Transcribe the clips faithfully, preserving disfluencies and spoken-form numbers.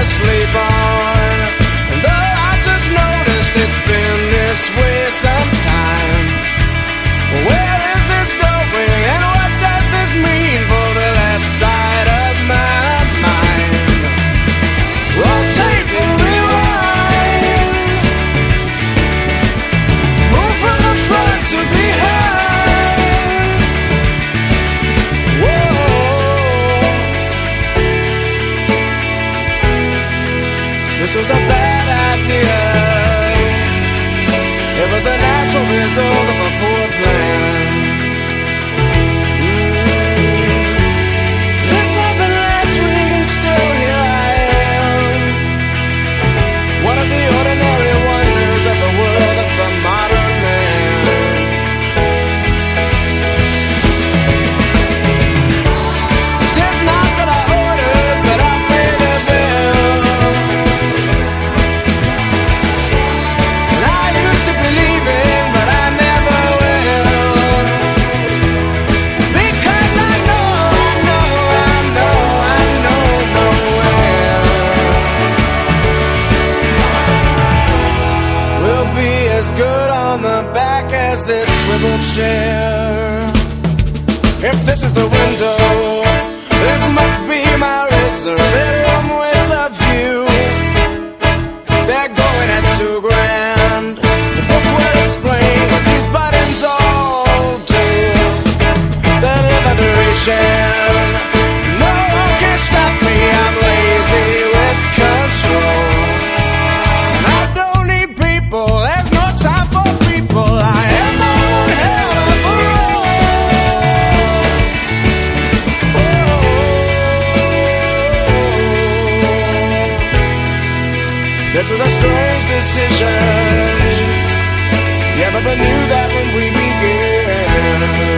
to sleep on. And though I just noticed it's been this way some time, where is this going and what does this mean for the left side of my mind? Rotate and rewind, move from the front to behind. Whoa, this was a bad idea. It was the natural result of a poor plan. Mm. This happened last week and still here I am. One of the ordinary wonders of the world of the modern man. This is not that I ordered, but I paid the bill. And I used to believe it, but I never will. Because I know, I know, I know, I know no well. We'll be as good on the back as this swivel chair. If this is the window, this must be my reserved room with a view. They're going at two grand. The book will explain what these buttons all do. They're living to reach in. No one can stop me, I'm lazy with control. And I don't need people, there's no time for people. I am my own hell of a roll. This was a strange decision. Yeah, but we knew that when we began.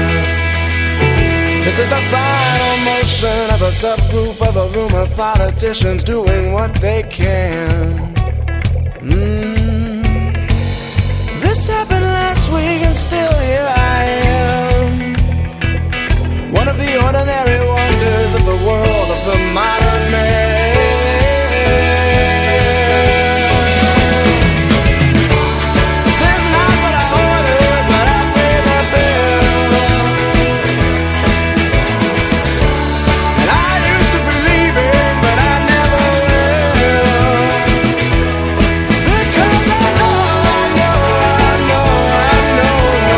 This is the final motion of a subgroup of a room of politicians doing what they can. Mm. This happened last week and still here I am. One of the ordinary wonders of the world of the modern man. This is not what I ordered, but I paid the bill. And I used to believe it, but I never will. Because I know, I know, I know, I know no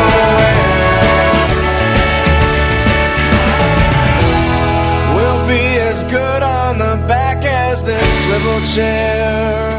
well. We'll be as good on the back as this swivel chair.